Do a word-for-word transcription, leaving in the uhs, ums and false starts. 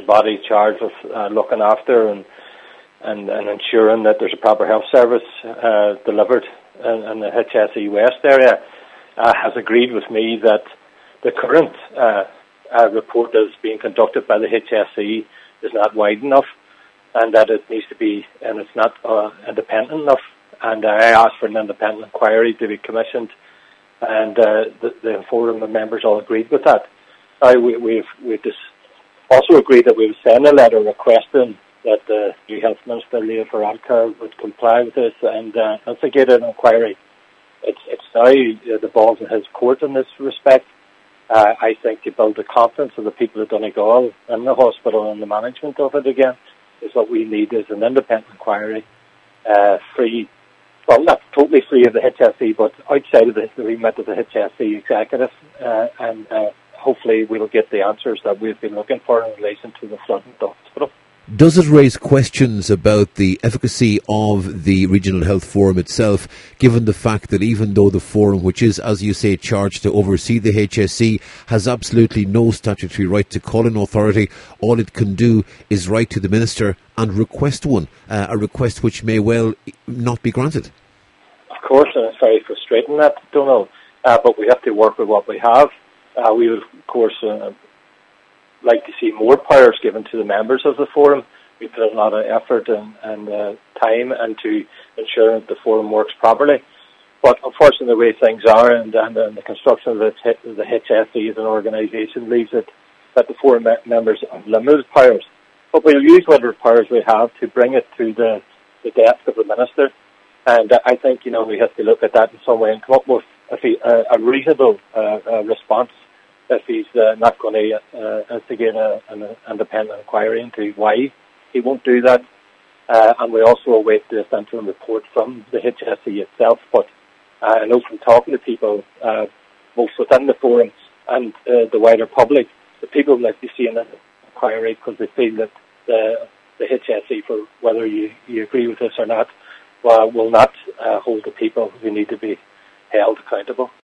body charged with uh, looking after and, and and ensuring that there's a proper health service uh, delivered in, in the H S E West area, uh, has agreed with me that the current uh, uh, report that is being conducted by the H S E is not wide enough, and that it needs to be, and it's not uh, independent enough. And uh, I asked for an independent inquiry to be commissioned, and uh, the, the forum of members all agreed with that. Uh, we, we've we've just also agreed that we would send a letter requesting that the new Health Minister, Leo Varadkar, would comply with this and uh, instigate an inquiry. It's it's now uh, the ball's in his court in this respect. Uh, I think to build the confidence of the people of Donegal in the hospital and the management of it again is what we need, is an independent inquiry, uh, free, well, not totally free of the H S E, but outside of the, the remit of the H S E executive, uh, and uh, hopefully we'll get the answers that we've been looking for in relation to the flood in the hospital. Does it raise questions about the efficacy of the Regional Health Forum itself, given the fact that even though the forum, which is, as you say, charged to oversee the H S E, has absolutely no statutory right to call an authority, all it can do is write to the Minister and request one, uh, a request which may well not be granted? Of course, and it's very frustrating, that, don't know, uh, but we have to work with what we have. Uh, we would, of course, uh, like to see more powers given to the members of the forum. We put a lot of effort and, and uh, time into ensuring that the forum works properly. But unfortunately, the way things are and, and, and the construction of the, the H S E as an organisation leaves it that the forum me- members have limited powers. But we'll use whatever powers we have to bring it to the, the desk of the Minister. And uh, I think, you know, we have to look at that in some way and come up with a, fee- uh, a reasonable uh, uh, response if he's uh, not going to uh, instigate a, an independent inquiry into why he won't do that. Uh, and we also await this interim report from the H S E itself. But uh, I know from talking to people, uh, both within the forum and uh, the wider public, the people would like to see an inquiry because they feel that the, the H S E, for whether you, you agree with this or not, uh, will not uh, hold the people who need to be held accountable.